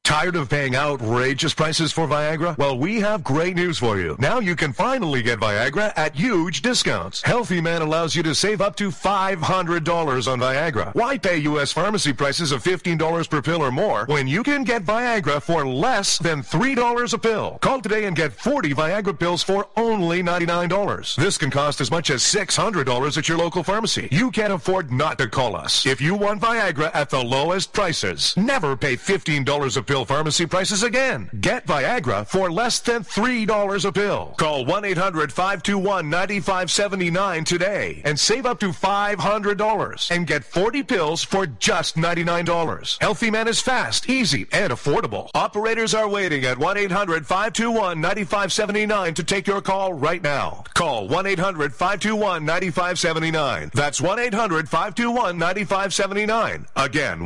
Tired of paying outrageous prices for Viagra? Well, we have great news for you. Now you can finally get Viagra at huge discounts. Healthy Man allows you to save up to $500 on Viagra. Why pay U.S. pharmacy prices of $15 per pill or more when you can get Viagra for less than $3 a pill? Call today and get 40 Viagra pills for only $99. This can cost as much as $600 at your local pharmacy. You can't afford not to call us. If you want Viagra at the lowest prices, never pay $15 a pill pharmacy prices again. Get Viagra for less than $3 a pill. Call 1-800-521-9579 today and save up to $500 and get 40 pills for just $99. Healthy Man is fast, easy, and affordable. Operators are waiting at 1-800-521-9579 to take your call right now. Call 1-800-521-9579. That's 1-800-521-9579. Again,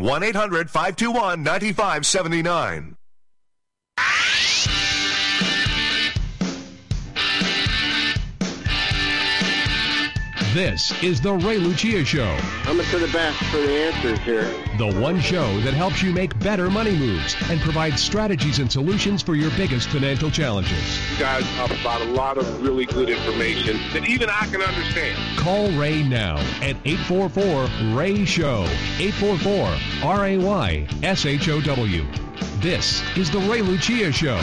1-800-521-9579. This is the Ray Lucia Show. Coming to the best for the answers here. The one show that helps you make better money moves and provides strategies and solutions for your biggest financial challenges. You guys have about a lot of really good information that even I can understand. Call Ray now at 844-RAY-SHOW. 844-RAY-SHOW. This is the Ray Lucia Show.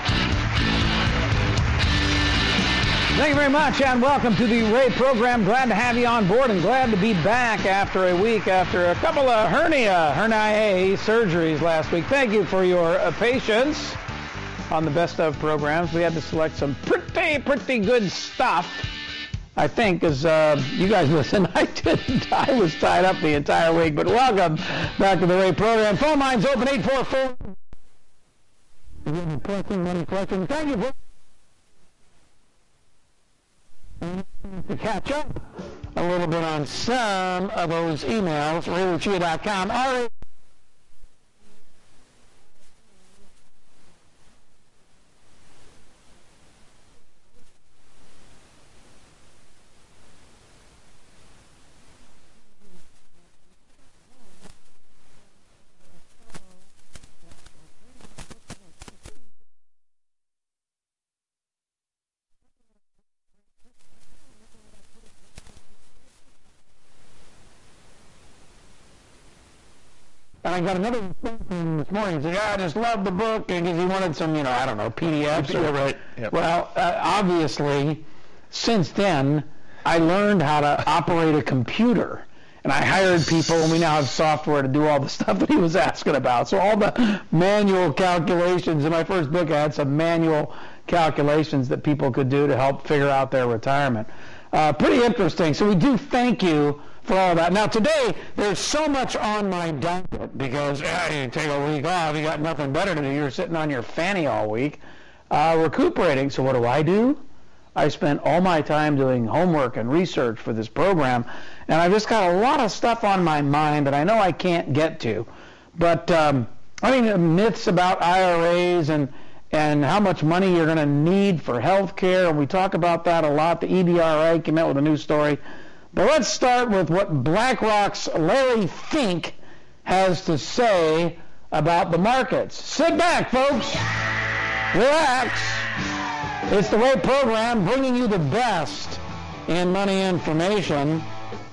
Thank you very much, and welcome to the Ray program. Glad to have you on board and glad to be back after a week, after a couple of herniae surgeries last week. Thank you for your patience on the best of programs. We had to select some pretty good stuff, I think, as you guys listen. I didn't. I was tied up the entire week, but welcome back to the Ray program. Phone lines open, 844. Money questions. Thank you for to catch up a little bit on some of those emails. RayLucia.com. And I got another response this morning. He said, I just love the book, because he wanted some, I don't know, PDFs. Yeah, right. Yep. Well, obviously, since then, I learned how to operate a computer. And I hired people, and we now have software to do all the stuff that he was asking about. So all the manual calculations, in my first book, I had some manual calculations that people could do to help figure out their retirement. Pretty interesting. So we do thank you for all that. Now today, there's so much on my docket because you take a week off, you got nothing better to do, you're sitting on your fanny all week, recuperating. So what do? I spent all my time doing homework and research for this program, and I've just got a lot of stuff on my mind that I know I can't get to. But, myths about IRAs and how much money you're going to need for health care, and we talk about that a lot. The EBRA came out with a new story. But let's start with what BlackRock's Larry Fink has to say about the markets. Sit back, folks. Relax. It's the Ray program bringing you the best in money information.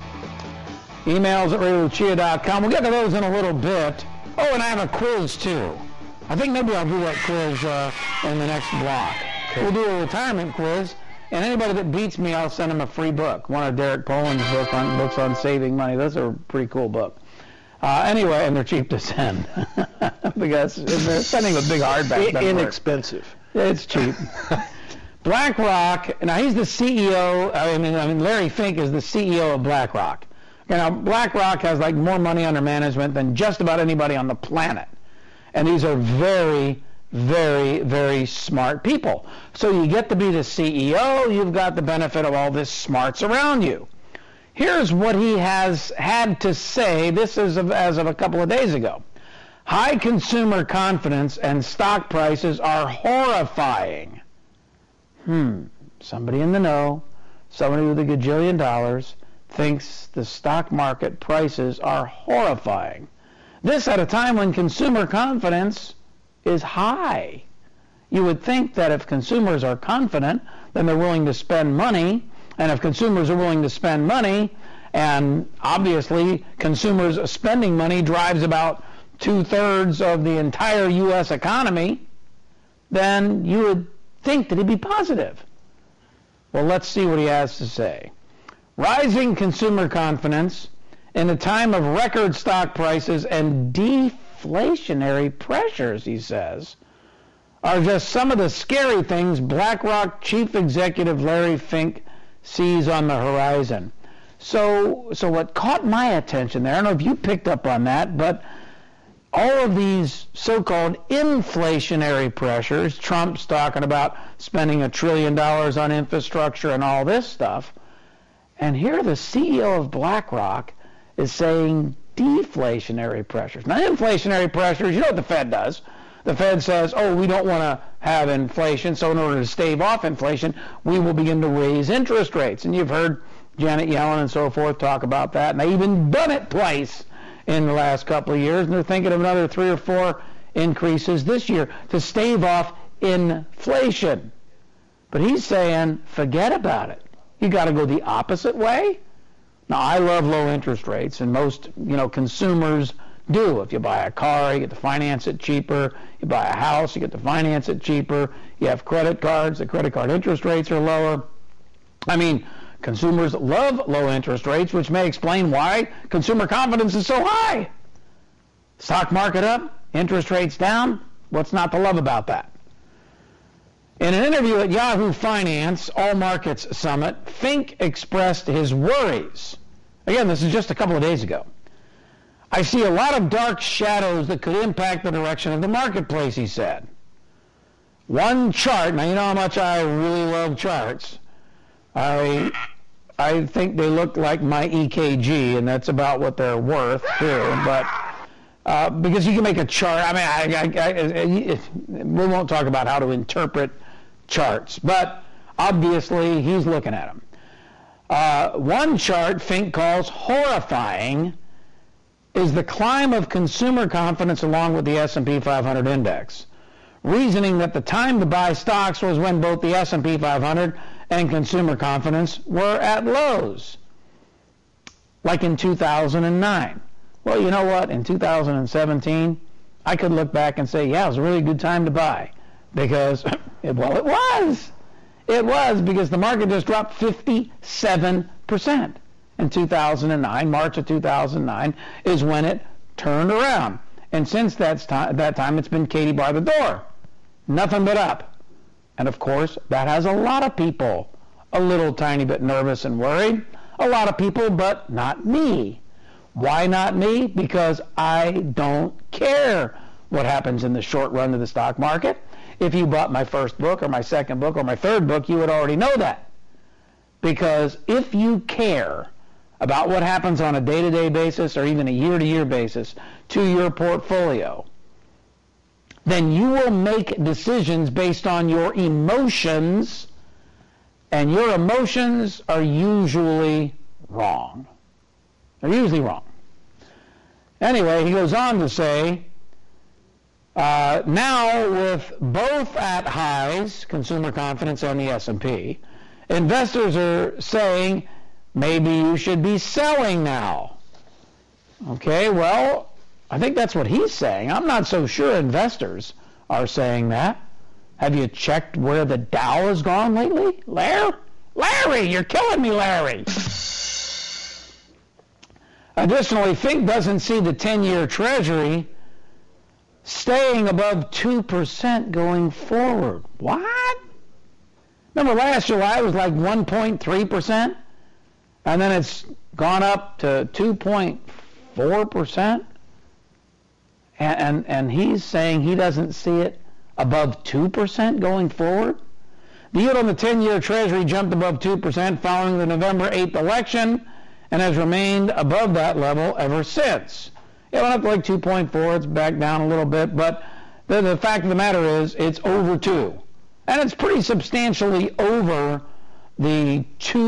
Emails at RayLucia.com. We'll get to those in a little bit. Oh, and I have a quiz, too. I think maybe I'll do that quiz in the next block. Okay. We'll do a retirement quiz. And anybody that beats me, I'll send them a free book. One of Derek Poland's books on saving money. Those are a pretty cool book. Anyway, and they're cheap to send. Because they're sending a big hardback. Inexpensive. It's cheap. BlackRock, now he's the CEO, Larry Fink is the CEO of BlackRock. Now, BlackRock has more money under management than just about anybody on the planet. And these are very, very, very smart people. So you get to be the CEO, you've got the benefit of all this smarts around you. Here's what he has had to say. This is as of a couple of days ago. High consumer confidence and stock prices are horrifying. Somebody in the know, somebody with $1 gajillion thinks the stock market prices are horrifying. This at a time when consumer confidence is high. You would think that if consumers are confident, then they're willing to spend money. And if consumers are willing to spend money, and obviously consumers spending money drives about 2/3 of the entire U.S. economy, then you would think that he'd be positive. Well, let's see what he has to say. Rising consumer confidence in a time of record stock prices and deflationary pressures, he says, are just some of the scary things BlackRock Chief Executive Larry Fink sees on the horizon. So what caught my attention there, I don't know if you picked up on that, but all of these so-called inflationary pressures, Trump's talking about spending $1 trillion on infrastructure and all this stuff, and here the CEO of BlackRock is saying deflationary pressures. Now, inflationary pressures, you know what the Fed does. The Fed says, oh, we don't want to have inflation, so in order to stave off inflation, we will begin to raise interest rates. And you've heard Janet Yellen and so forth talk about that, and they even done it twice in the last couple of years, and they're thinking of another 3 or 4 increases this year to stave off inflation. But he's saying, forget about it. You got to go the opposite way. Now, I love low interest rates, and most, consumers do. If you buy a car, you get to finance it cheaper. You buy a house, you get to finance it cheaper. You have credit cards, the credit card interest rates are lower. I mean, consumers love low interest rates, which may explain why consumer confidence is so high. Stock market up, interest rates down. What's not to love about that? In an interview at Yahoo Finance All Markets Summit, Fink expressed his worries. Again, this is just a couple of days ago. I see a lot of dark shadows that could impact the direction of the marketplace, he said. One chart, now you know how much I really love charts. I think they look like my EKG, and that's about what they're worth, too. But because you can make a chart, we won't talk about how to interpret charts, but obviously he's looking at them. One chart Fink calls horrifying is the climb of consumer confidence along with the S&P 500 index, reasoning that the time to buy stocks was when both the S&P 500 and consumer confidence were at lows, like in 2009. Well, you know what? In 2017, I could look back and say, yeah, it was a really good time to buy, because, it was. It was, because the market just dropped 57%. In 2009, March of 2009, is when it turned around. And since that time, it's been Katie bar the door. Nothing but up. And of course, that has a lot of people a little tiny bit nervous and worried. A lot of people, but not me. Why not me? Because I don't care what happens in the short run of the stock market. If you bought my first book or my second book or my third book, you would already know that. Because if you care about what happens on a day-to-day basis or even a year-to-year basis to your portfolio, then you will make decisions based on your emotions, and your emotions are usually wrong. They're usually wrong. Anyway, he goes on to say, now with both at highs, consumer confidence and the S&P, investors are saying, maybe you should be selling now. Okay, well, I think that's what he's saying. I'm not so sure investors are saying that. Have you checked where the Dow has gone lately? Larry, you're killing me, Larry. Additionally, Fink doesn't see the 10-year Treasury staying above 2% going forward. What? Remember last July it was like 1.3%? And then it's gone up to 2.4%? And he's saying he doesn't see it above 2% going forward? The yield on the 10-year Treasury jumped above 2% following the November 8th election and has remained above that level ever since. It went up to like 2.4. It's back down a little bit, but the fact of the matter is it's over 2. And it's pretty substantially over the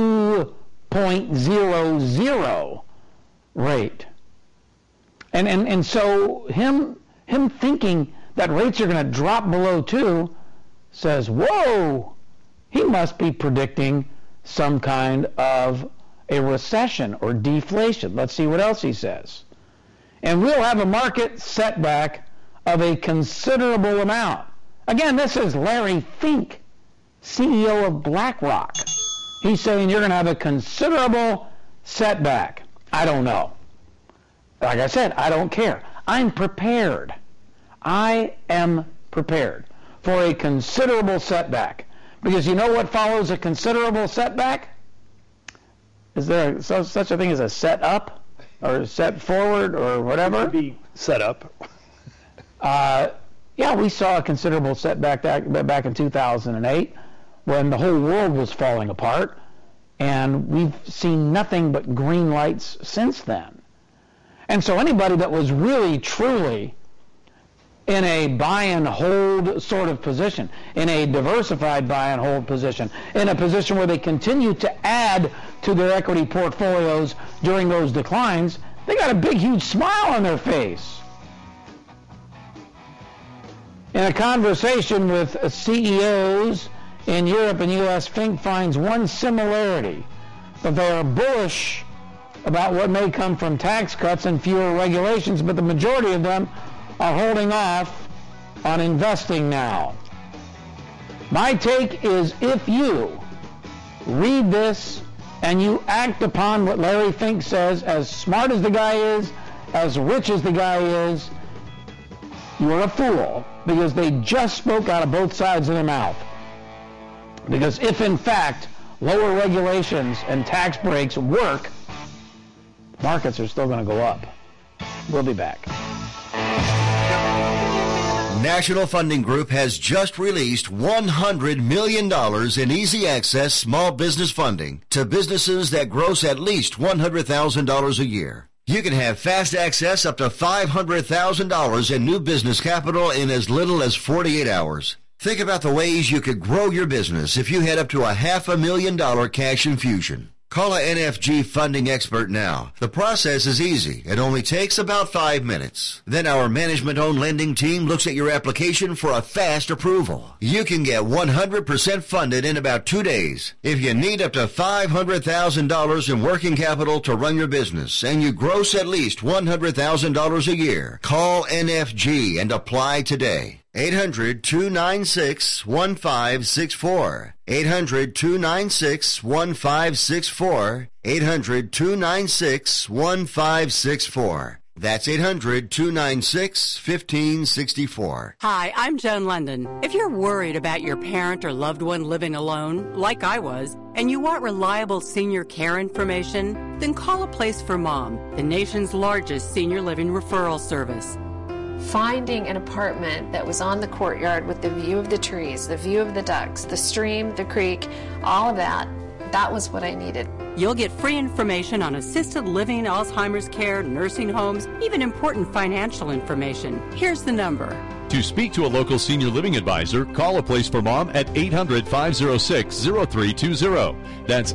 2.00 rate. And so him thinking that rates are going to drop below 2 says, whoa, he must be predicting some kind of a recession or deflation. Let's see what else he says. And we'll have a market setback of a considerable amount. Again, this is Larry Fink, CEO of BlackRock. He's saying you're going to have a considerable setback. I don't know. Like I said, I don't care. I'm prepared. I am prepared for a considerable setback. Because you know what follows a considerable setback? Is there such a thing as a set up or set forward or whatever? It could be set up. Yeah, we saw a considerable setback back in 2008 when the whole world was falling apart, and we've seen nothing but green lights since then. And so anybody that was really, truly in a buy and hold sort of position, in a diversified buy and hold position, in a position where they continue to add to their equity portfolios during those declines, they got a big, huge smile on their face. In a conversation with CEOs in Europe and U.S., Fink finds one similarity, that they are bullish about what may come from tax cuts and fewer regulations, but the majority of them are holding off on investing now. My take is, if you read this and you act upon what Larry Fink says, as smart as the guy is, as rich as the guy is, you're a fool, because they just spoke out of both sides of their mouth. Because if in fact lower regulations and tax breaks work, markets are still going to go up. We'll be back. National Funding Group has just released $100 million in easy access small business funding to businesses that gross at least $100,000 a year. You can have fast access up to $500,000 in new business capital in as little as 48 hours. Think about the ways you could grow your business if you had up to $500,000 cash infusion. Call a NFG funding expert now. The process is easy. It only takes about 5 minutes. Then our management-owned lending team looks at your application for a fast approval. You can get 100% funded in about 2 days. If you need up to $500,000 in working capital to run your business and you gross at least $100,000 a year, call NFG and apply today. 800-296-1564. 800-296-1564. 800-296-1564. That's 800-296-1564. Hi, I'm Joan London. If you're worried about your parent or loved one living alone, like I was, and you want reliable senior care information, then call A Place for Mom, the nation's largest senior living referral service. Finding an apartment that was on the courtyard with the view of the trees, the view of the ducks, the stream, the creek, all of that was what I needed. You'll get free information on assisted living, Alzheimer's care, nursing homes, even important financial information. Here's the number. To speak to a local senior living advisor, call A Place for Mom at 800-506-0320. That's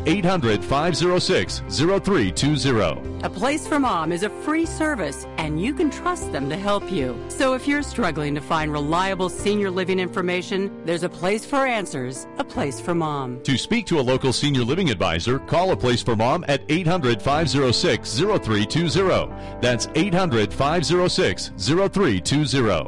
800-506-0320. A Place for Mom is a free service, and you can trust them to help you. So if you're struggling to find reliable senior living information, there's a place for answers, A Place for Mom. To speak to a local senior living advisor, call A Place for Mom at 800-506-0320. That's 800-506-0320.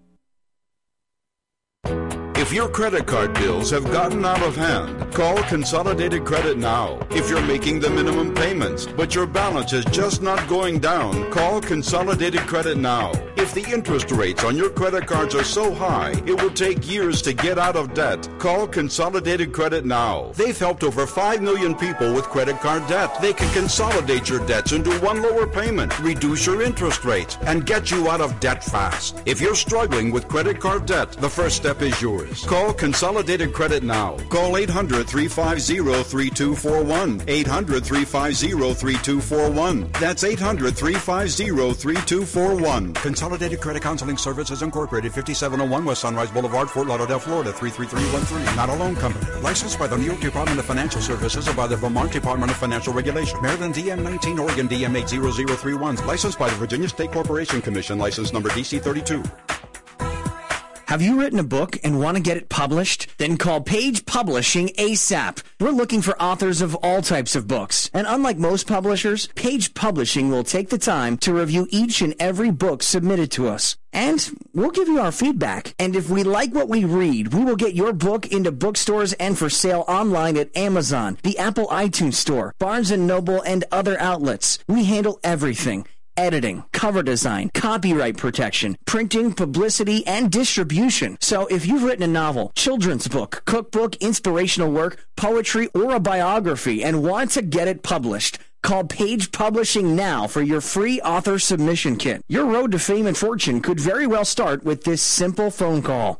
If your credit card bills have gotten out of hand, call Consolidated Credit now. If you're making the minimum payments, but your balance is just not going down, call Consolidated Credit now. If the interest rates on your credit cards are so high, it will take years to get out of debt. Call Consolidated Credit now. They've helped over 5 million people with credit card debt. They can consolidate your debts into one lower payment, reduce your interest rates, and get you out of debt fast. If you're struggling with credit card debt, the first step is yours. Call Consolidated Credit now. Call 800-350-3241. 800-350-3241. That's 800-350-3241. Consolidated Credit Counseling Services Incorporated, 5701 West Sunrise Boulevard, Fort Lauderdale, Florida, 33313. Not a loan company. Licensed by the New York Department of Financial Services and by the Vermont Department of Financial Regulation. Maryland DM19, Oregon DM80031. Licensed by the Virginia State Corporation Commission. License number DC32. Have you written a book and want to get it published? Then call Page Publishing ASAP. We're looking for authors of all types of books. And unlike most publishers, Page Publishing will take the time to review each and every book submitted to us. And we'll give you our feedback. And if we like what we read, we will get your book into bookstores and for sale online at Amazon, the Apple iTunes Store, Barnes & Noble, and other outlets. We handle everything. Editing, cover design, copyright protection, printing, publicity, and distribution. So if you've written a novel, children's book, cookbook, inspirational work, poetry, or a biography and want to get it published, call Page Publishing now for your free author submission kit. Your road to fame and fortune could very well start with this simple phone call.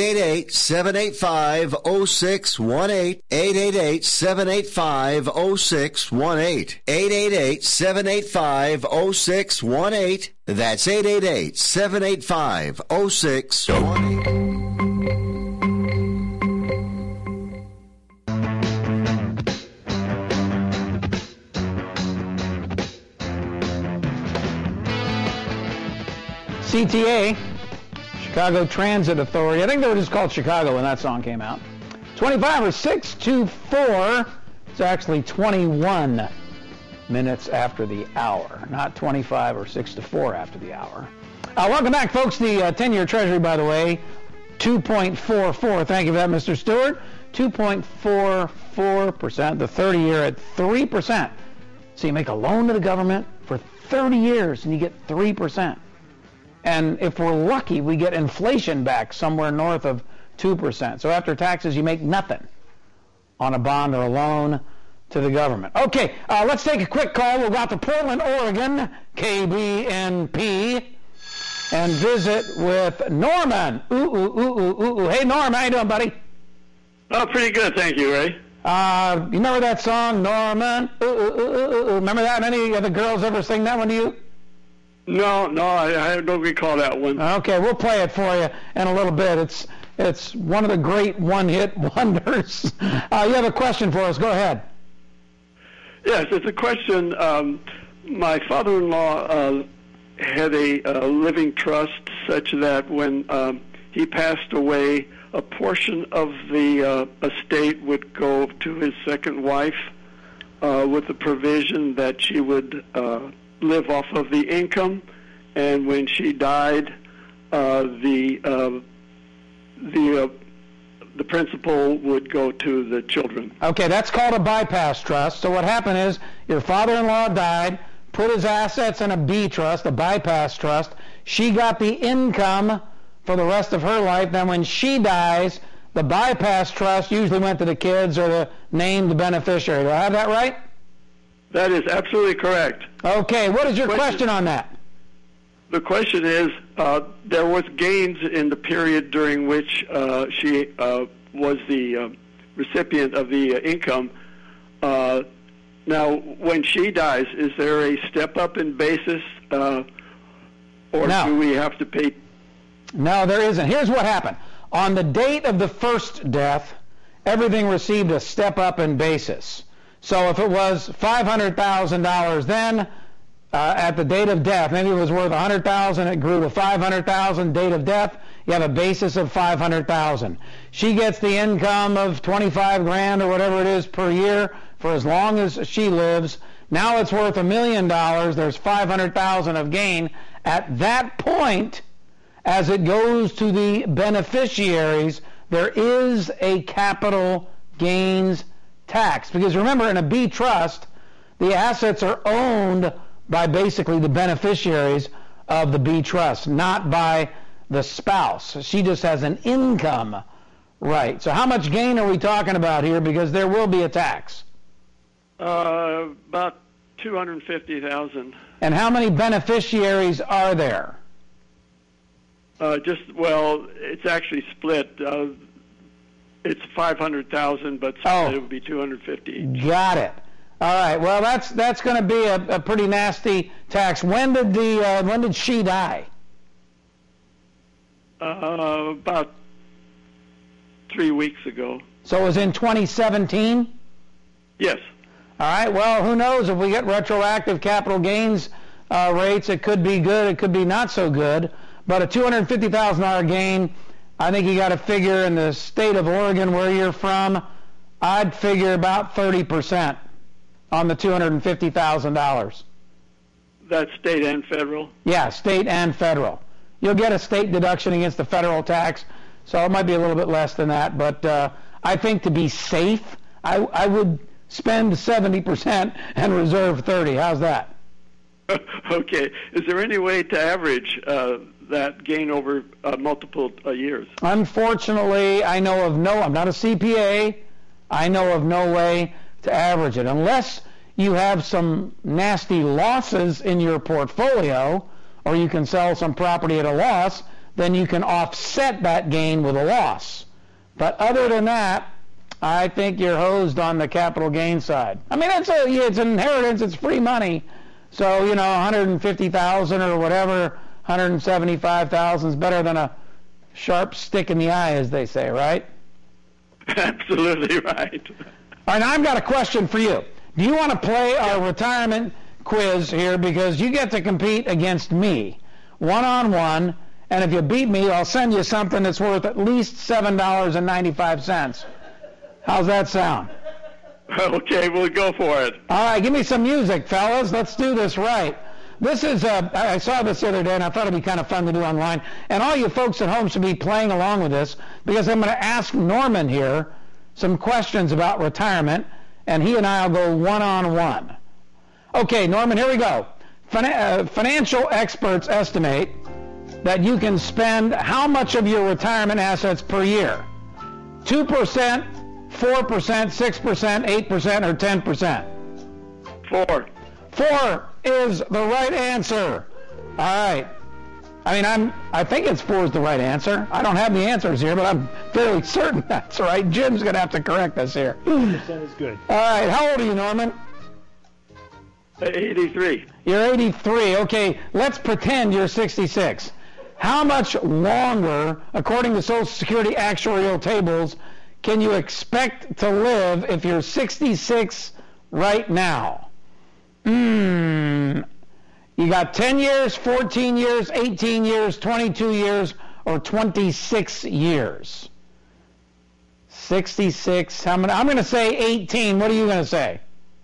888-785-0618. 888-785-0618. 888-785-0618. That's 888-785-0618. CTA, Chicago Transit Authority. I think they were just called Chicago when that song came out. 25 or 6 to 4. It's actually 21 minutes after the hour, not 25 or 6 to 4 after the hour. Welcome back, folks. The 10-year Treasury, by the way, 2.44. Thank you for that, Mr. Stewart. 2.44%. The 30-year at 3%. So you make a loan to the government for 30 years and you get 3%. And if we're lucky, we get inflation back somewhere north of 2%. So after taxes, you make nothing on a bond or a loan to the government. Okay, let's take a quick call. We'll go out to Portland, Oregon, KBNP, and visit with Norman. Hey, Norm, how you doing, buddy? Oh, pretty good, thank you, Ray. You remember that song, Norman? Remember that? Any of the girls ever sing that one to you? No, I don't recall that one. Okay, we'll play it for you in a little bit. It's one of the great one-hit wonders. You have a question for us. Go ahead. Yes, it's a question. My father-in-law had a living trust such that when he passed away, a portion of the estate would go to his second wife with the provision that she would live off of the income, and when she died, the principal would go to the children. Okay, that's called a bypass trust. So what happened is your father-in-law died, put his assets in a B trust, a bypass trust. She got the income for the rest of her life. Then when she dies, the bypass trust usually went to the kids or the named beneficiary. Do I have that right? That is absolutely correct. Okay, what is your question on that? The question is, there was gains in the period during which she was the recipient of the income. Now, when she dies, is there a step up in basis, or do we have to pay? No, there isn't. Here's what happened. On the date of the first death, everything received a step up in basis. So if it was $500,000 then, at the date of death, maybe it was worth $100,000, it grew to $500,000, date of death, you have a basis of $500,000. She gets the income of $25,000 or whatever it is per year for as long as she lives. Now it's worth $1 million. There's $500,000 of gain. At that point, as it goes to the beneficiaries, there is a capital gains tax. Because remember, in a B trust, the assets are owned by basically the beneficiaries of the B trust, not by the spouse. She just has an income right. So how much gain are we talking about here? Because there will be a tax. About $250,000. And how many beneficiaries are there? It's actually split. It's $500,000, but it would be $250,000. Got it. All right. Well, that's going to be a pretty nasty tax. When did she die? About 3 weeks ago. So it was in 2017? Yes. All right. Well, who knows? If we get retroactive capital gains rates, it could be good. It could be not so good. But a $250,000 gain, I think you got to figure in the state of Oregon where you're from, I'd figure about 30% on the $250,000. That's state and federal? Yeah, state and federal. You'll get a state deduction against the federal tax, so it might be a little bit less than that. But I think to be safe, I would spend 70% and reserve 30. How's that? Okay. Is there any way to average that gain over multiple years? Unfortunately, I know of no. I'm not a CPA. I know of no way to average it unless you have some nasty losses in your portfolio, or you can sell some property at a loss. Then you can offset that gain with a loss. But other than that, I think you're hosed on the capital gain side. I mean, it's an inheritance. It's free money. So, $150,000 or whatever, $175,000 is better than a sharp stick in the eye, as they say, right? Absolutely right. All right, now I've got a question for you. Do you want to play our retirement quiz here? Because you get to compete against me, one-on-one, and if you beat me, I'll send you something that's worth at least $7.95. How's that sound? Okay, we'll go for it. All right, give me some music, fellas. Let's do this right. This is, I saw this the other day, and I thought it'd be kind of fun to do online. And all you folks at home should be playing along with this, because I'm going to ask Norman here some questions about retirement, and he and I will go one-on-one. Okay, Norman, here we go. Financial experts estimate that you can spend how much of your retirement assets per year? 2%, 4%, 6%, 8%, or 10%? 4. 4 is the right answer. All right. I think it's 4 is the right answer. I don't have the answers here, but I'm fairly certain that's right. Jim's going to have to correct us here. 2% is good. All right. How old are you, Norman? 83. You're 83. Okay, let's pretend you're 66. How much longer, according to Social Security actuarial tables, can you expect to live if you're 66 right now? You got 10 years, 14 years, 18 years, 22 years, or 26 years? 66. How many? I'm going to say 18. What are you going to say?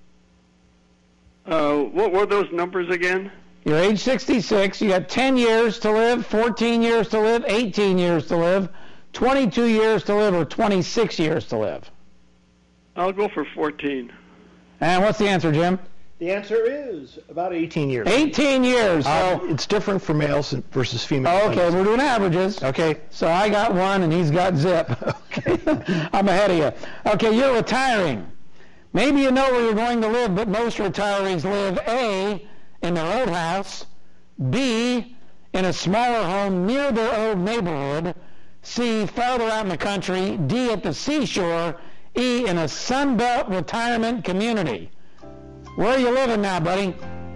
What were those numbers again? You're age 66. You got 10 years to live, 14 years to live, 18 years to live, 22 years to live, or 26 years to live? I'll go for 14. And what's the answer, Jim? The answer is about 18 years. 18 years. So it's different for males versus females. Okay, we're doing averages. Okay. So I got 1 and he's got zip. Okay, I'm ahead of you. Okay, you're retiring. Maybe you know where you're going to live, but most retirees live A, in their old house, B, in a smaller home near their old neighborhood, C, farther out in the country, D, at the seashore, E, in a Sunbelt retirement community. Where are you living now, buddy?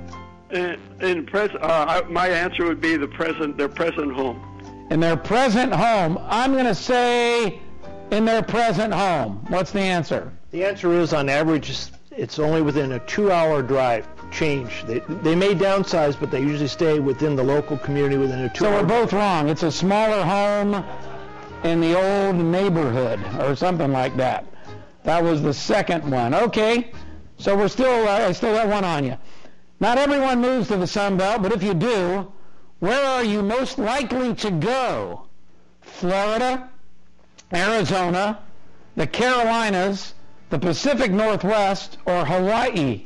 My answer would be their present home. In their present home. I'm going to say in their present home. What's the answer? The answer is, on average, it's only within a 2-hour drive change. They may downsize, but they usually stay within the local community within a 2-hour. So we're both wrong. It's a smaller home in the old neighborhood or something like that. That was the second one. Okay. So we're still, I still got 1 on you. Not everyone moves to the Sun Belt, but if you do, where are you most likely to go? Florida, Arizona, the Carolinas, the Pacific Northwest, or Hawaii?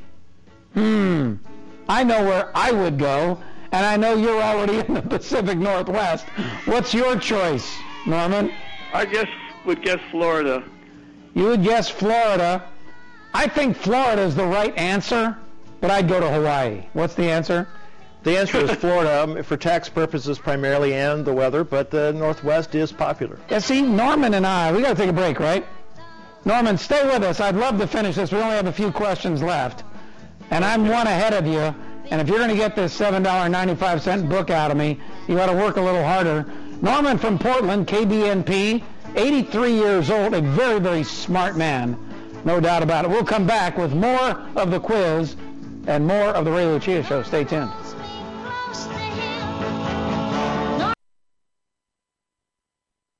I know where I would go, and I know you're already in the Pacific Northwest. What's your choice, Norman? I would guess Florida. You would guess Florida. I think Florida is the right answer, but I'd go to Hawaii. What's the answer? The answer is Florida, for tax purposes primarily and the weather, but the Northwest is popular. Yeah, see, Norman and I, we got to take a break, right? Norman, stay with us. I'd love to finish this. We only have a few questions left, and I'm 1 ahead of you, and if you're going to get this $7.95 book out of me, you got to work a little harder. Norman from Portland, KBNP, 83 years old, a very, very smart man. No doubt about it. We'll come back with more of the quiz and more of the Ray Lucia Show. Stay tuned.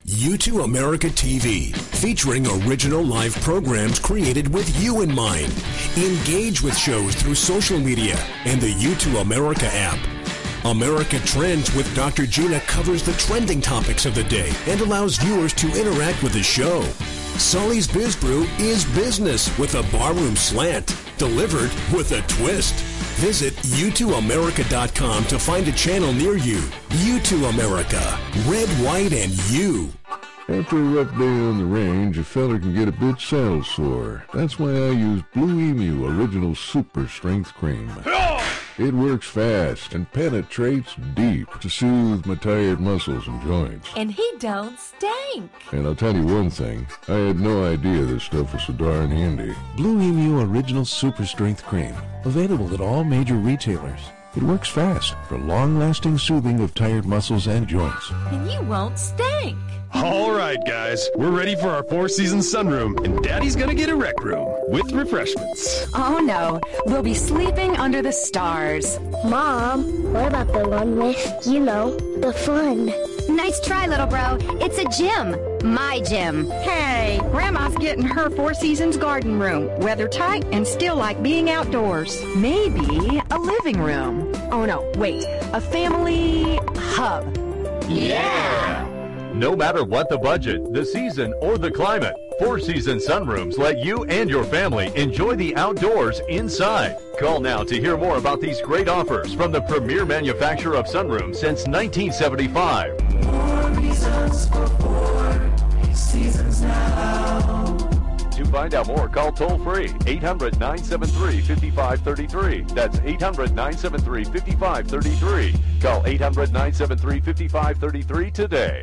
U2 America TV, featuring original live programs created with you in mind. Engage with shows through social media and the U2 America app. America Trends with Dr. Gina covers the trending topics of the day and allows viewers to interact with the show. Sully's Biz Brew is business with a barroom slant, delivered with a twist. Visit U2America.com to find a channel near you. U2 America, red, white, and you. After a rough day on the range, a fella can get a bit saddle sore. That's why I use Blue Emu Original Super Strength Cream. It works fast and penetrates deep to soothe my tired muscles and joints. And he don't stink. And I'll tell you one thing, I had no idea this stuff was so darn handy. Blue Emu Original Super Strength Cream. Available at all major retailers. It works fast for long-lasting soothing of tired muscles and joints. And you won't stink. All right, guys, we're ready for our four-season sunroom, and Daddy's gonna get a rec room with refreshments. Oh no, we'll be sleeping under the stars. Mom, what about the one with, the fun? Nice try, little bro. It's a gym. My gym. Hey, Grandma's getting her Four Seasons garden room. Weather tight and still like being outdoors. Maybe a living room. Oh no, wait, a family hub. Yeah! No matter what the budget, the season, or the climate, Four Seasons Sunrooms let you and your family enjoy the outdoors inside. Call now to hear more about these great offers from the premier manufacturer of sunrooms since 1975. 4 reasons for 4 seasons now. To find out more, call toll-free 800-973-5533. That's 800-973-5533. Call 800-973-5533 today.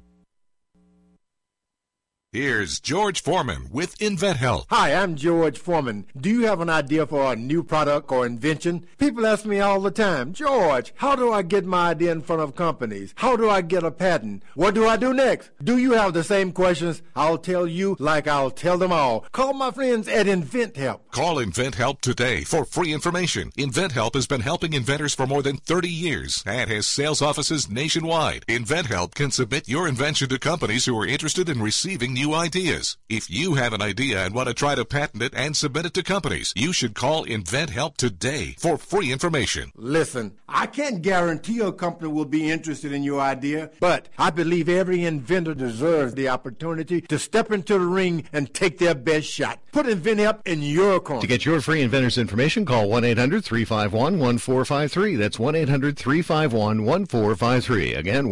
Here's George Foreman with InventHelp. Hi, I'm George Foreman. Do you have an idea for a new product or invention? People ask me all the time, George, how do I get my idea in front of companies? How do I get a patent? What do I do next? Do you have the same questions? I'll tell you like I'll tell them all. Call my friends at InventHelp. Call InventHelp today for free information. InventHelp has been helping inventors for more than 30 years and has sales offices nationwide. InventHelp can submit your invention to companies who are interested in receiving new ideas. If you have an idea and want to try to patent it and submit it to companies, you should call InventHelp today for free information. Listen, I can't guarantee a company will be interested in your idea, but I believe every inventor deserves the opportunity to step into the ring and take their best shot. Put InventHelp in your corner. To get your free inventor's information, call 1-800-351-1453. That's 1-800-351-1453. Again,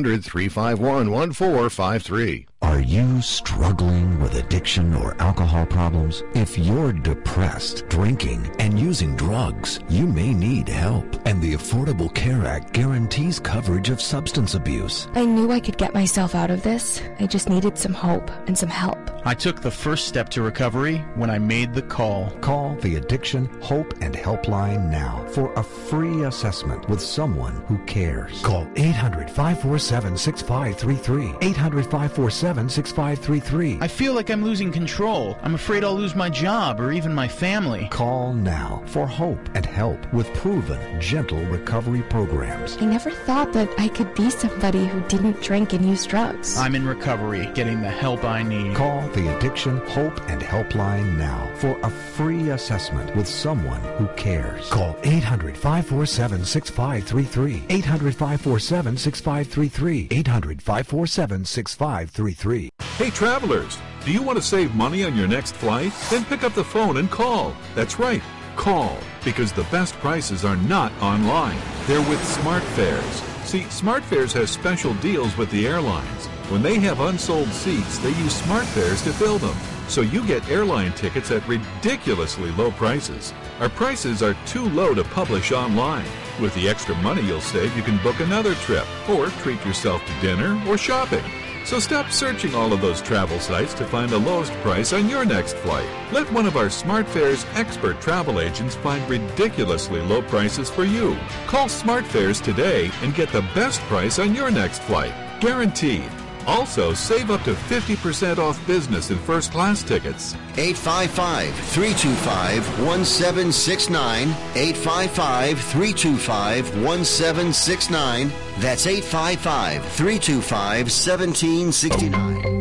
1-800-351-1453. Are you struggling with addiction or alcohol problems? If you're depressed, drinking, and using drugs, you may need help. And the Affordable Care Act guarantees coverage of substance abuse. I knew I could get myself out of this. I just needed some hope and some help. I took the first step to recovery when I made the call. Call the Addiction, Hope, and Helpline now for a free assessment with someone who cares. Call 800-547-6533. 800-547-6533. I feel like I'm losing control. I'm afraid I'll lose my job or even my family. Call now for hope and help with proven, gentle recovery programs. I never thought that I could be somebody who didn't drink and use drugs. I'm in recovery, getting the help I need. Call the Addiction, Hope, and Helpline now for a free assessment with someone who cares. Call 800-547-6533. 800-547-6533. 800-547-6533. Hey travelers, do you want to save money on your next flight? Then pick up the phone and call. That's right, call, because the best prices are not online. They're with SmartFares. See, SmartFares has special deals with the airlines. When they have unsold seats, they use SmartFares to fill them. So you get airline tickets at ridiculously low prices. Our prices are too low to publish online. With the extra money you'll save, you can book another trip or treat yourself to dinner or shopping. So stop searching all of those travel sites to find the lowest price on your next flight. Let one of our SmartFares expert travel agents find ridiculously low prices for you. Call SmartFares today and get the best price on your next flight. Guaranteed. Also, save up to 50% off business and first class tickets. 855-325-1769. 855-325-1769. That's 855-325-1769.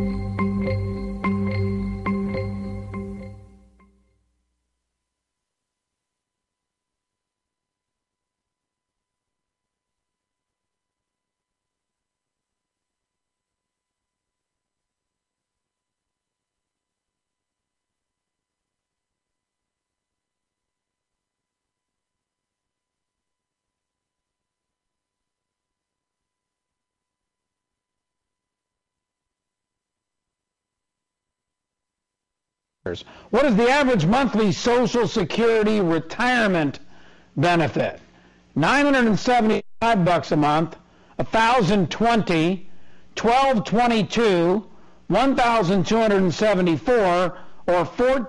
What is the average monthly Social Security retirement benefit? $975 a month, $1,020, $1,222, $1,274, or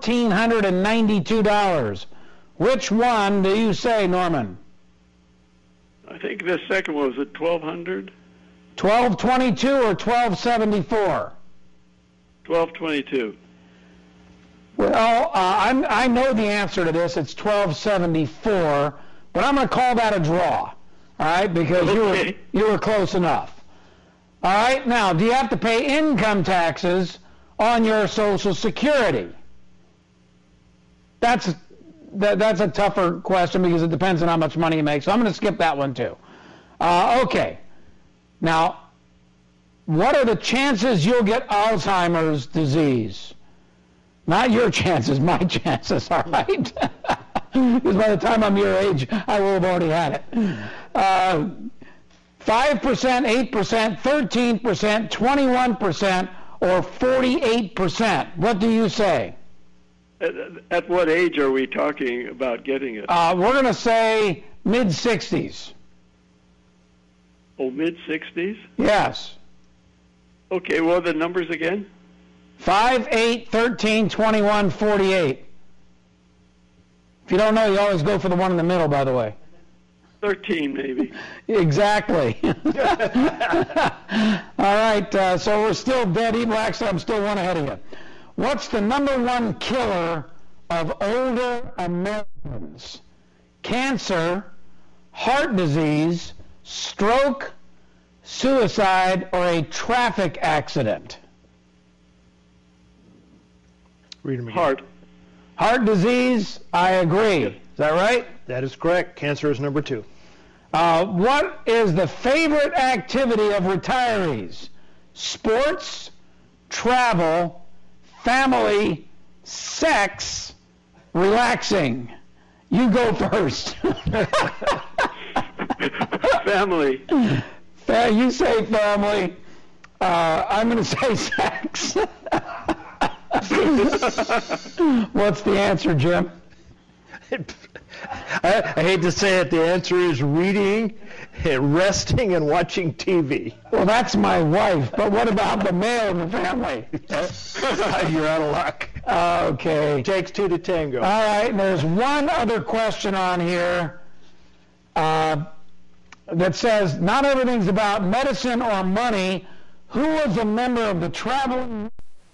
$1,492. Which one do you say, Norman? I think the second one was at 1,200. 1222 or 1274? 1222. Well, I know the answer to this. It's 1274, but I'm going to call that a draw. All right, because you were close enough. All right, now, do you have to pay income taxes on your Social Security? That's a tougher question because it depends on how much money you make. So I'm going to skip that one too. Okay. Now, what are the chances you'll get Alzheimer's disease? Not your chances, my chances, all right? Because by the time I'm your age, I will have already had it. 5%, 8%, 13%, 21%, or 48%. What do you say? At what age are we talking about getting it? We're going to say mid-60s. Oh, mid-60s? Yes. Okay, well, the numbers again? 5, 8, 13, 21, 48. If you don't know, you always go for the one in the middle, by the way. 13, maybe. Exactly. All right, so we're still dead even. Actually, I'm still one ahead of you. What's the number one killer of older Americans? Cancer, heart disease, stroke, suicide, or a traffic accident? Read them again. Heart disease, I agree. Is that right? That is correct. Cancer is number 2. What is the favorite activity of retirees? Sports, travel, family, sex, relaxing. You go first. Family. You say family. I'm going to say sex. What's the answer, Jim? I hate to say it, the answer is reading, resting, and watching TV. Well, that's my wife, but what about the male in the family? You're out of luck. Okay. It takes 2 to tango. All right, and there's one other question on here that says, not everything's about medicine or money. Who was a member of the traveling...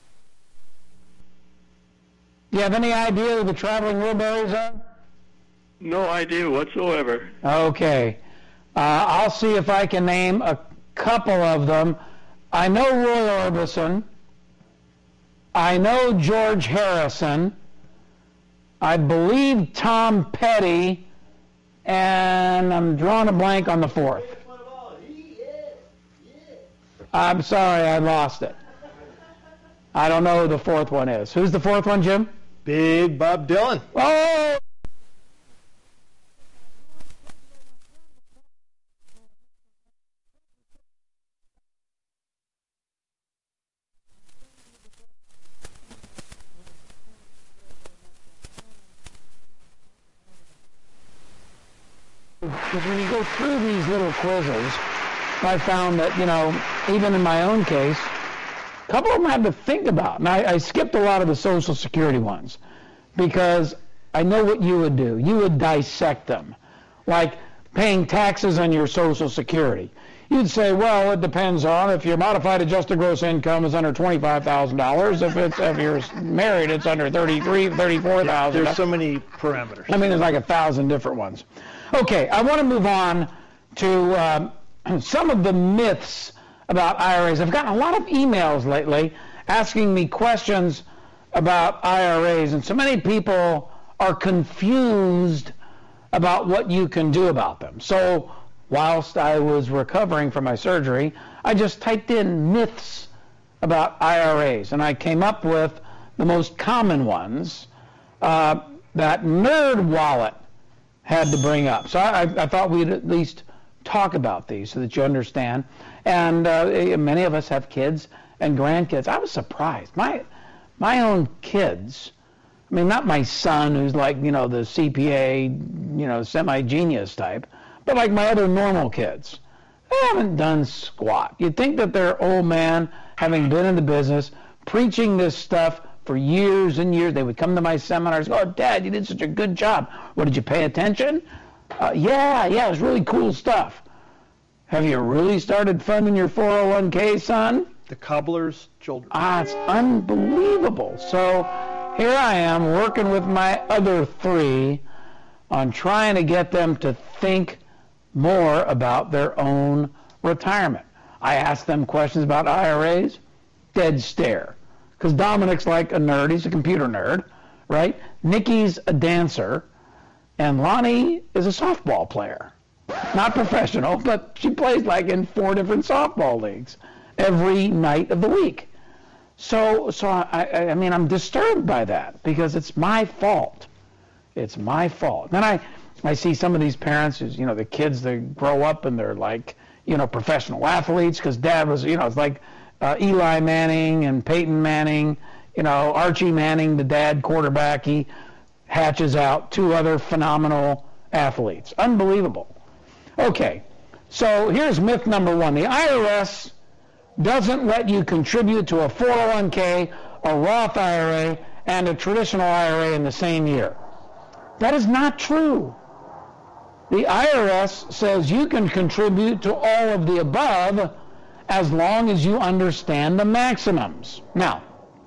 Do you have any idea who the Traveling Wilburys are? No idea whatsoever. Okay. I'll see if I can name a couple of them. I know Roy Orbison. I know George Harrison. I believe Tom Petty. And I'm drawing a blank on the fourth. I'm sorry, I lost it. I don't know who the fourth one is. Who's the fourth one, Jim? Big Bob Dylan. Oh! Because when you go through these little quizzes, I found that, even in my own case, a couple of them I had to think about. And I skipped a lot of the Social Security ones because I know what you would do. You would dissect them, like paying taxes on your Social Security. You'd say, well, it depends on if your modified adjusted gross income is under $25,000. If you're married, it's under $34,000. There's so many parameters. I mean, there's like 1,000 different ones. Okay, I want to move on to some of the myths about IRAs. I've gotten a lot of emails lately asking me questions about IRAs, and so many people are confused about what you can do about them. So whilst I was recovering from my surgery, I just typed in myths about IRAs, and I came up with the most common ones that NerdWallet had to bring up. So I thought we'd at least talk about these so that you understand. And many of us have kids and grandkids. I was surprised. My own kids, I mean, not my son who's like, the CPA, semi-genius type, but like my other normal kids. They haven't done squat. You'd think that their old man, having been in the business, preaching this stuff for years and years, they would come to my seminars, oh, Dad, you did such a good job. What, did you pay attention? Yeah, it was really cool stuff. Have you really started funding your 401k, son? The cobbler's children. It's unbelievable. So here I am working with my other three on trying to get them to think more about their own retirement. I ask them questions about IRAs, dead stare. Because Dominic's like a nerd. He's a computer nerd, right? Nikki's a dancer. And Lonnie is a softball player. Not professional, but she plays like in 4 different softball leagues every night of the week. So I mean, I'm disturbed by that because it's my fault. It's my fault. Then I see some of these parents who's, the kids, they grow up and they're like, professional athletes because Dad was, it's like Eli Manning and Peyton Manning, Archie Manning, the dad quarterback, he hatches out 2 other phenomenal athletes. Unbelievable. Okay, so here's myth number 1. The IRS doesn't let you contribute to a 401k, a Roth IRA, and a traditional IRA in the same year. That is not true. The IRS says you can contribute to all of the above as long as you understand the maximums. Now,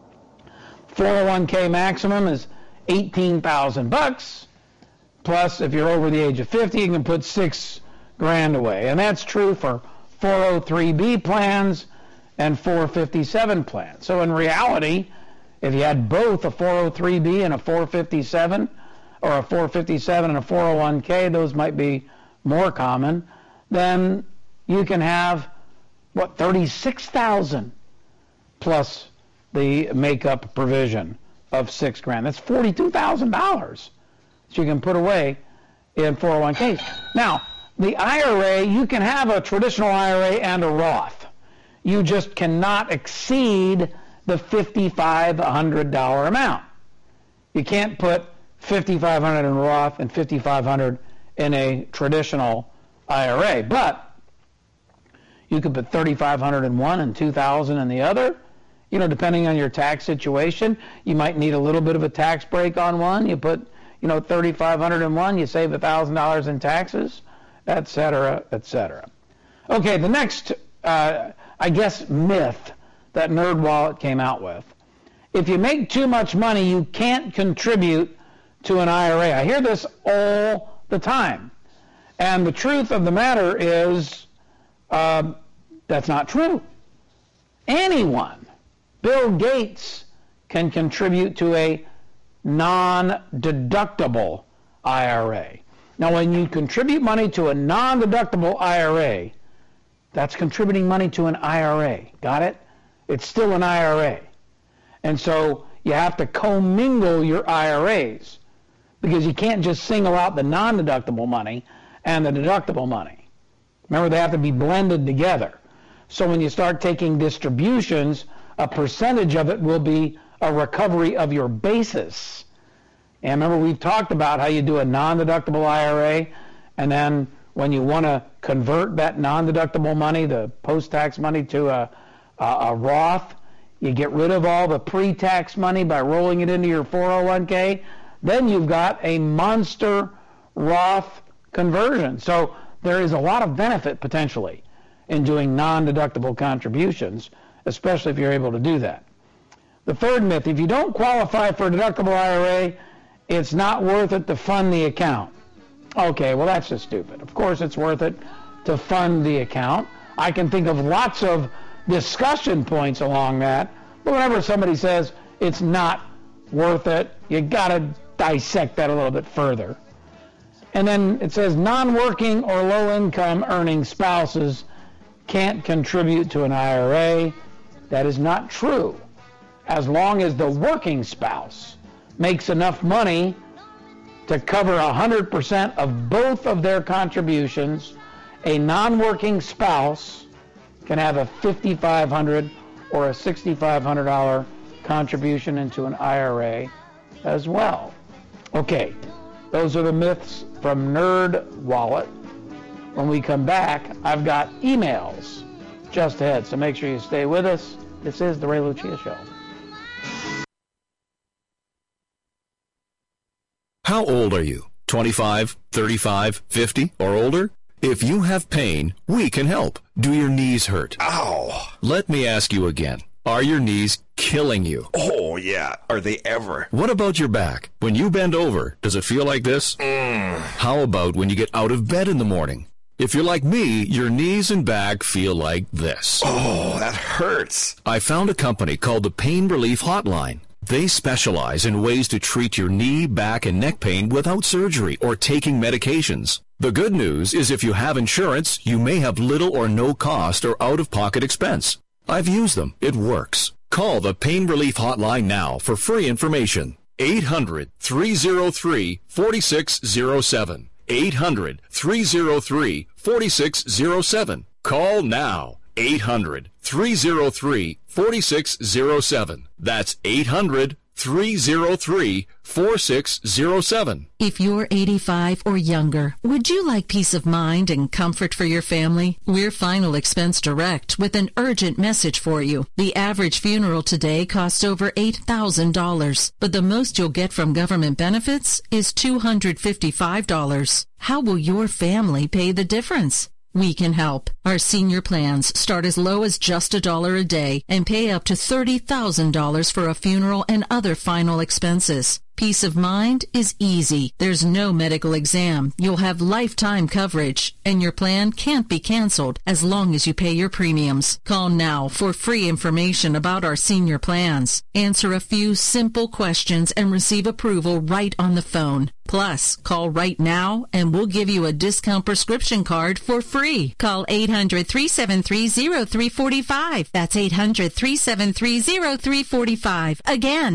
401k maximum is $18,000, plus if you're over the age of 50, you can put $6,000 away. And that's true for 403b plans and 457 plans. So in reality, if you had both a 403b and a 457, or a 457 and a 401k, those might be more common, then you can have, $36,000 plus the makeup provision of $6,000. That's $42,000 that you can put away in 401ks. Now, the IRA, you can have a traditional IRA and a Roth. You just cannot exceed the $5,500 amount. You can't put $5,500 in Roth and $5,500 in a traditional IRA, but you could put $3,500 in one and $2,000 in the other. Depending on your tax situation, you might need a little bit of a tax break on one. You put, $3,500 in one, you save $1,000 in taxes, et cetera, et cetera. Okay, the next, myth that NerdWallet came out with. If you make too much money, you can't contribute to an IRA. I hear this all the time. And the truth of the matter is that's not true. Anyone, Bill Gates, can contribute to a non-deductible IRA. Now, when you contribute money to a non-deductible IRA, that's contributing money to an IRA. Got it? It's still an IRA. And so you have to commingle your IRAs because you can't just single out the non-deductible money and the deductible money. Remember, they have to be blended together. So when you start taking distributions, a percentage of it will be a recovery of your basis. And remember, we've talked about how you do a non-deductible IRA, and then when you want to convert that non-deductible money, the post-tax money, to a Roth, you get rid of all the pre-tax money by rolling it into your 401k. Then you've got a monster Roth conversion. So there is a lot of benefit potentially in doing non-deductible contributions, especially if you're able to do that. The third myth, if you don't qualify for a deductible IRA, it's not worth it to fund the account. Okay, well, that's just stupid. Of course it's worth it to fund the account. I can think of lots of discussion points along that, but whenever somebody says it's not worth it, you got to dissect that a little bit further. And then it says non-working or low-income earning spouses can't contribute to an IRA. That is not true. As long as the working spouse makes enough money to cover 100% of both of their contributions, a non-working spouse can have a $5,500 or a $6,500 contribution into an IRA as well. Okay, those are the myths from NerdWallet. When we come back, I've got emails just ahead, so make sure you stay with us. This is The Ray Lucia Show. How old are you? 25, 35, 50, or older? If you have pain, we can help. Do your knees hurt? Ow! Let me ask you again. Are your knees killing you? Oh, yeah. Are they ever? What about your back? When you bend over, does it feel like this? How about when you get out of bed in the morning? If you're like me, your knees and back feel like this. Oh, that hurts. I found a company called the Pain Relief Hotline. They specialize in ways to treat your knee, back, and neck pain without surgery or taking medications. The good news is if you have insurance, you may have little or no cost or out-of-pocket expense. I've used them. It works. Call the Pain Relief Hotline now for free information. 800-303-4607. 800-303-4607. Call now. 800-303-4607. That's 800-303-4607. If you're 85 or younger, would you like peace of mind and comfort for your family? We're Final Expense Direct with an urgent message for you. The average funeral today costs over $8,000, but the most you'll get from government benefits is $255. How will your family pay the difference? We can help. Our senior plans start as low as just $1 a day and pay up to $30,000 for a funeral and other final expenses. Peace of mind is easy. There's no medical exam. You'll have lifetime coverage, and your plan can't be canceled as long as you pay your premiums. Call now for free information about our senior plans. Answer a few simple questions and receive approval right on the phone. Plus, call right now and we'll give you a discount prescription card for free. Call 800-373-0345. That's 800-373-0345. Again,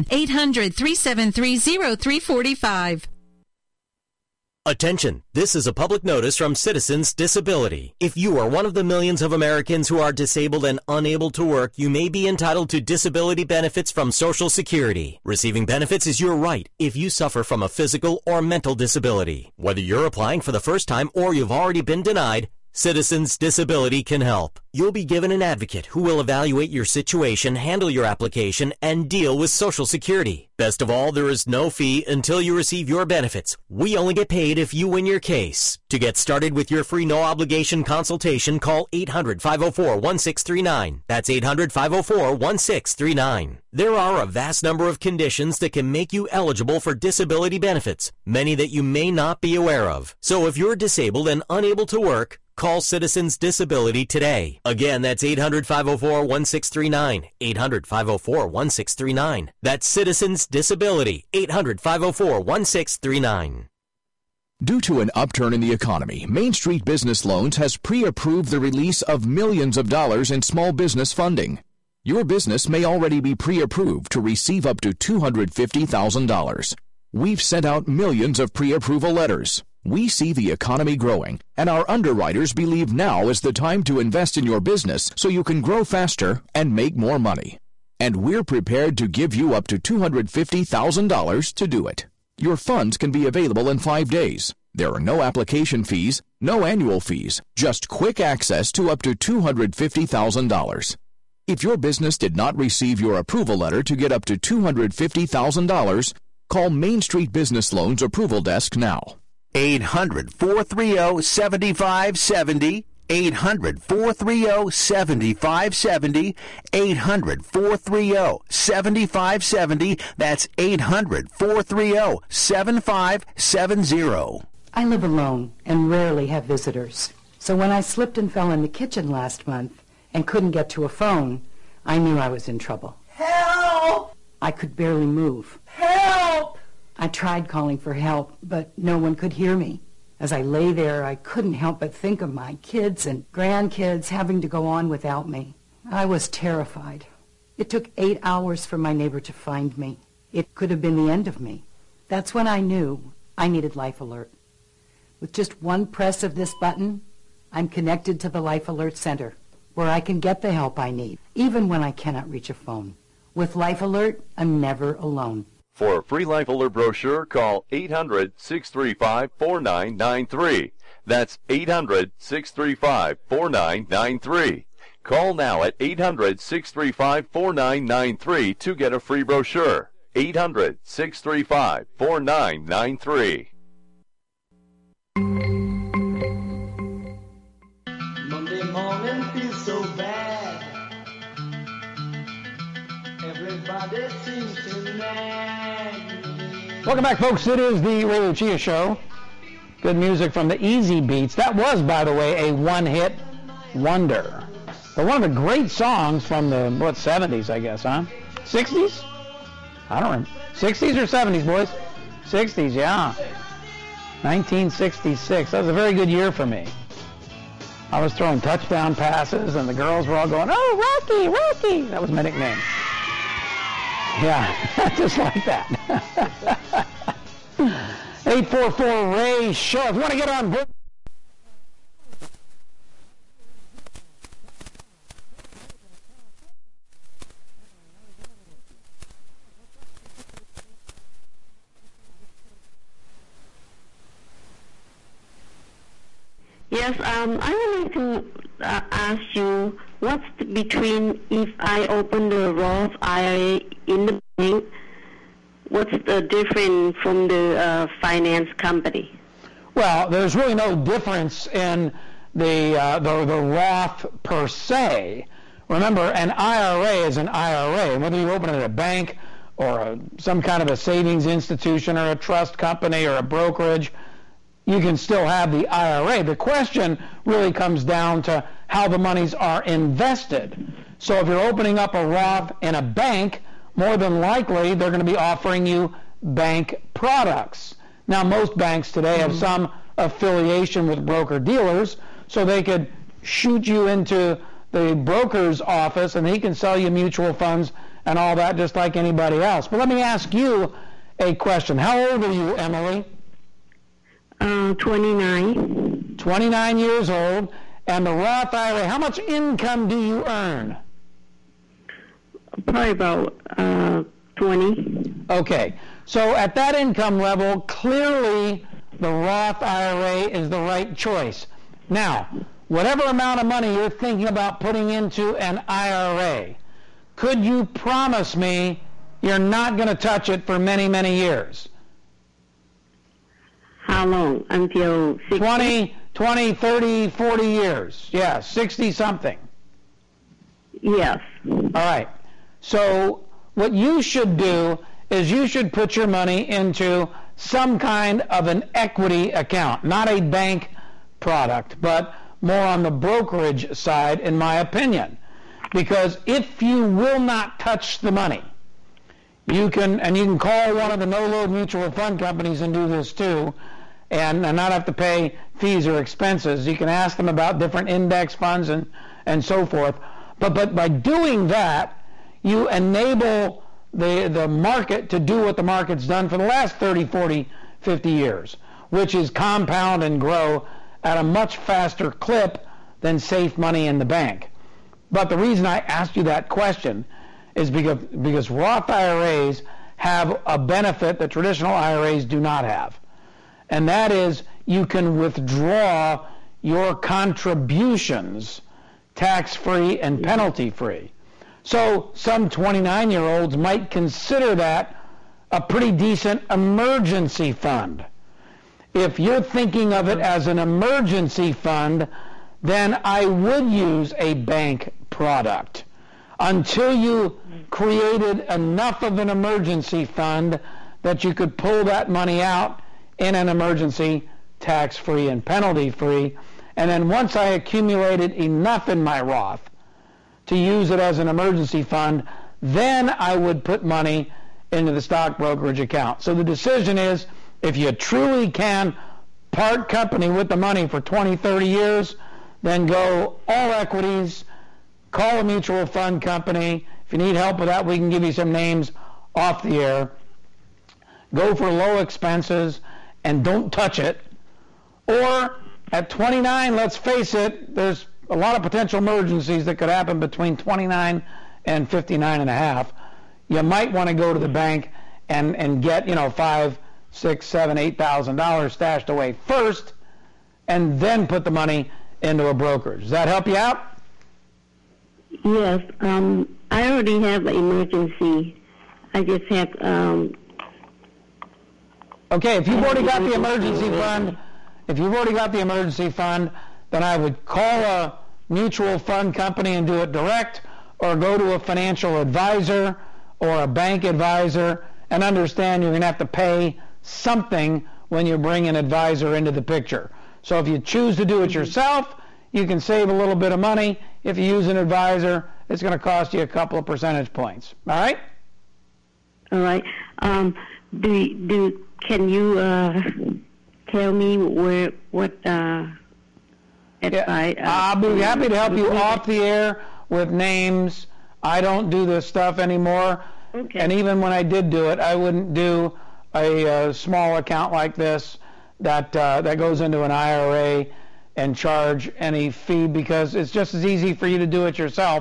800-373-0345. Attention, this is a public notice from Citizens Disability. If you are one of the millions of Americans who are disabled and unable to work, you may be entitled to disability benefits from Social Security. Receiving benefits is your right if you suffer from a physical or mental disability. Whether you're applying for the first time or you've already been denied, Citizens Disability can help. You'll be given an advocate who will evaluate your situation, handle your application, and deal with Social Security. Best of all, there is no fee until you receive your benefits. We only get paid if you win your case. To get started with your free no-obligation consultation, call 800-504-1639. That's 800-504-1639. There are a vast number of conditions that can make you eligible for disability benefits, many that you may not be aware of. So if you're disabled and unable to work, call Citizens Disability today. Again, that's 800-504-1639. 800-504-1639. That's Citizens Disability. 800-504-1639. Due to an upturn in the economy, Main Street Business Loans has pre-approved the release of millions of dollars in small business funding. Your business may already be pre-approved to receive up to $250,000. We've sent out millions of pre-approval letters. We see the economy growing, and our underwriters believe now is the time to invest in your business so you can grow faster and make more money. And we're prepared to give you up to $250,000 to do it. Your funds can be available in 5 days. There are no application fees, no annual fees, just quick access to up to $250,000. If your business did not receive your approval letter to get up to $250,000, call Main Street Business Loans Approval Desk now. 800-430-7570. 800-430-7570. 800-430-7570. That's 800-430-7570. I live alone and rarely have visitors. So when I slipped and fell in the kitchen last month and couldn't get to a phone, I knew I was in trouble. Help! I could barely move. Help! I tried calling for help, but no one could hear me. As I lay there, I couldn't help but think of my kids and grandkids having to go on without me. I was terrified. It took 8 hours for my neighbor to find me. It could have been the end of me. That's when I knew I needed Life Alert. With just one press of this button, I'm connected to the Life Alert Center, where I can get the help I need, even when I cannot reach a phone. With Life Alert, I'm never alone. For a free Life Alert brochure, call 800-635-4993. That's 800-635-4993. Call now at 800-635-4993 to get a free brochure. 800-635-4993. Monday morning feels so bad. Everybody seems to nag me. Welcome back, folks. It is the Ray Lucia Show. Good music from the Easy Beats. That was, by the way, a one-hit wonder. But one of the great songs from the, 70s, I guess, huh? 60s? I don't remember. 60s or 70s, boys? 60s, yeah. 1966. That was a very good year for me. I was throwing touchdown passes, and the girls were all going, "Oh, Rocky, Rocky!" That was my nickname. Yeah, just like that. 844-RAY-SHOW. If you want to get on board. Yes, I would like to ask you, what's between if I open the Roth IRA in the bank, what's the difference from the finance company? Well, there's really no difference in the Roth per se. Remember, an IRA is an IRA. Whether you open it at a bank or some kind of a savings institution or a trust company or a brokerage, you can still have the IRA. The question really comes down to how the monies are invested. So if you're opening up a Roth in a bank, more than likely they're going to be offering you bank products. Now, most banks today have some affiliation with broker-dealers, so they could shoot you into the broker's office and he can sell you mutual funds and all that just like anybody else. But let me ask you a question. How old are you, Emily? 29. 29 years old. And the Roth IRA, how much income do you earn? Probably about 20. Okay. So at that income level, clearly the Roth IRA is the right choice. Now, whatever amount of money you're thinking about putting into an IRA, could you promise me you're not going to touch it for many, many years? How long? Until 60? 20, 30, 40 years. Yeah, 60-something. Yes. All right. So what you should do is you should put your money into some kind of an equity account, not a bank product, but more on the brokerage side, in my opinion. Because if you will not touch the money, you can call one of the no-load mutual fund companies and do this too, and not have to pay fees or expenses. You can ask them about different index funds and so forth. But by doing that, you enable the market to do what the market's done for the last 30, 40, 50 years, which is compound and grow at a much faster clip than safe money in the bank. But the reason I asked you that question is because Roth IRAs have a benefit that traditional IRAs do not have. And that is you can withdraw your contributions tax-free and penalty-free. So some 29-year-olds might consider that a pretty decent emergency fund. If you're thinking of it as an emergency fund, then I would use a bank product until you created enough of an emergency fund that you could pull that money out in an emergency, tax-free and penalty-free. And then once I accumulated enough in my Roth to use it as an emergency fund, then I would put money into the stock brokerage account. So the decision is, if you truly can part company with the money for 20, 30 years, then go all equities, call a mutual fund company. If you need help with that, we can give you some names off the air. Go for low expenses and don't touch it. Or at 29, let's face it, there's a lot of potential emergencies that could happen between 29 and 59 and a half. You might want to go to the bank and get, $5,000, $6,000, $7,000, $8,000 stashed away first, and then put the money into a brokerage. Does that help you out? Yes. I already have an emergency. I just have. Okay, if you've already got the emergency fund, then I would call a mutual fund company and do it direct, or go to a financial advisor or a bank advisor, and understand you're going to have to pay something when you bring an advisor into the picture. So if you choose to do it yourself, you can save a little bit of money. If you use an advisor, it's going to cost you a couple of percentage points. All right? All right. Can you tell me what advice? I'll be happy to help you off the air with names. I don't do this stuff anymore. Okay. And even when I did do it, I wouldn't do a small account like this that goes into an IRA and charge any fee, because it's just as easy for you to do it yourself.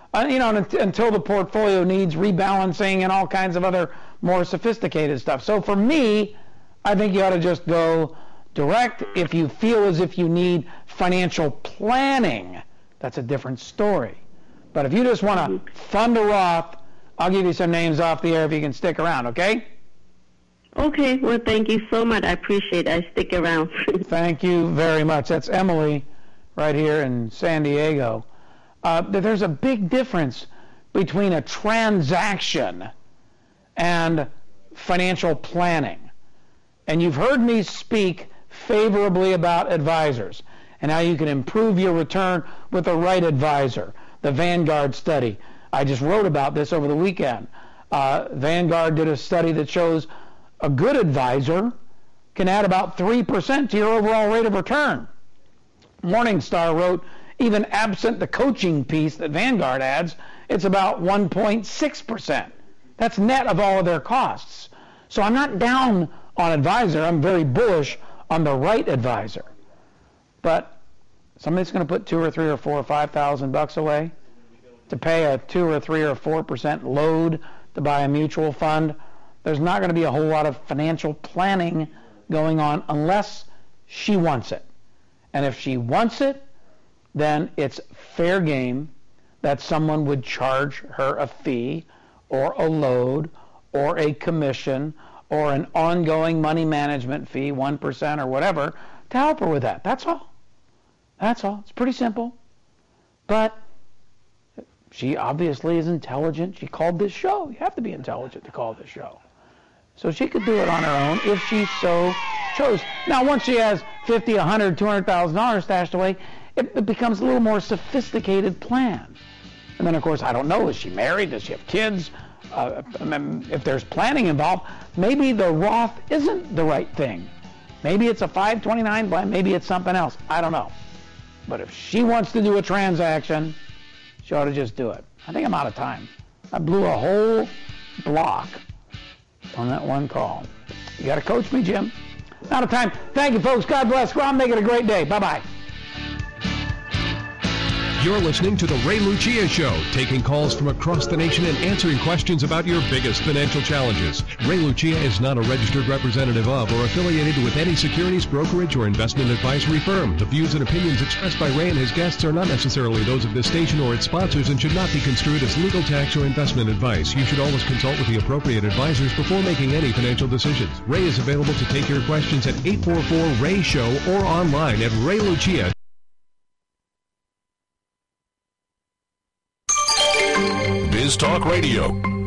Until the portfolio needs rebalancing and all kinds of other more sophisticated stuff. So for me, I think you ought to just go direct. If you feel as if you need financial planning, that's a different story. But if you just want to fund a Roth, I'll give you some names off the air if you can stick around, okay? Okay, well, thank you so much. I appreciate it. I stick around. Thank you very much. That's Emily right here in San Diego. There's a big difference between a transaction and financial planning. And you've heard me speak favorably about advisors and how you can improve your return with the right advisor. The Vanguard study. I just wrote about this over the weekend. Vanguard did a study that shows a good advisor can add about 3% to your overall rate of return. Morningstar wrote, even absent the coaching piece that Vanguard adds, it's about 1.6%. That's net of all of their costs. So I'm not down on advisor. I'm very bullish on the right advisor. But somebody's going to put $2,000 or $3,000 or $4,000 or $5,000 away to pay a 2 or 3 or 4% load to buy a mutual fund. There's not going to be a whole lot of financial planning going on unless she wants it. And if she wants it, then it's fair game that someone would charge her a fee or a load or a commission or an ongoing money management fee, 1% or whatever, to help her with that. That's all. That's all. It's pretty simple. But she obviously is intelligent. She called this show. You have to be intelligent to call this show. So she could do it on her own if she so chose. Now, once she has $50, $100, $200,000 stashed away, it becomes a little more sophisticated plan. And then, of course, I don't know. Is she married? Does she have kids? If there's planning involved, maybe the Roth isn't the right thing. Maybe it's a 529 plan. Maybe it's something else. I don't know. But if she wants to do a transaction, she ought to just do it. I think I'm out of time. I blew a whole block on that one call. You got to coach me, Jim. Out of time. Thank you, folks. God bless. Go on, make it a great day. Bye-bye. You're listening to The Ray Lucia Show, taking calls from across the nation and answering questions about your biggest financial challenges. Ray Lucia is not a registered representative of or affiliated with any securities, brokerage, or investment advisory firm. The views and opinions expressed by Ray and his guests are not necessarily those of this station or its sponsors and should not be construed as legal, tax, or investment advice. You should always consult with the appropriate advisors before making any financial decisions. Ray is available to take your questions at 844-RAY-SHOW or online at raylucia.com. Radio.